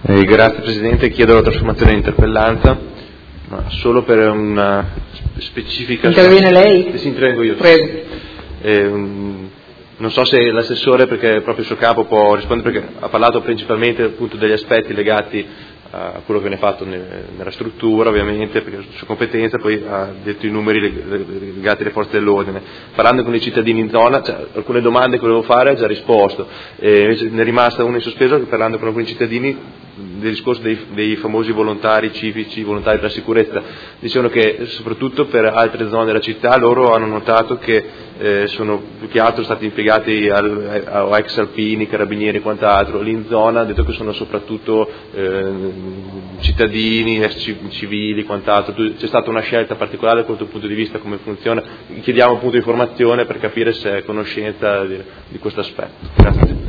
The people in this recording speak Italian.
Grazie Presidente, chiedo la trasformazione in interpellanza, ma solo per una specifica... Interviene lei? Sì, intervengo io. Prego. Non so se l'assessore, perché è proprio il suo capo, può rispondere, perché ha parlato principalmente appunto degli aspetti legati a quello che viene fatto nella struttura, ovviamente, perché è sua competenza, poi ha detto i numeri legati alle forze dell'ordine. Parlando con i cittadini in zona, alcune domande che volevo fare ha già risposto, invece ne è rimasta una in sospeso, parlando con alcuni cittadini del discorso dei famosi volontari civici, volontari della sicurezza. Dicevano che soprattutto per altre zone della città loro hanno notato che sono più che altro stati impiegati a ex alpini, carabinieri e quant'altro. Lì in zona ha detto che sono soprattutto cittadini, ex civili, quant'altro. C'è stata una scelta particolare da questo punto di vista, come funziona? Chiediamo appunto informazione per capire se è a conoscenza di questo aspetto. Grazie.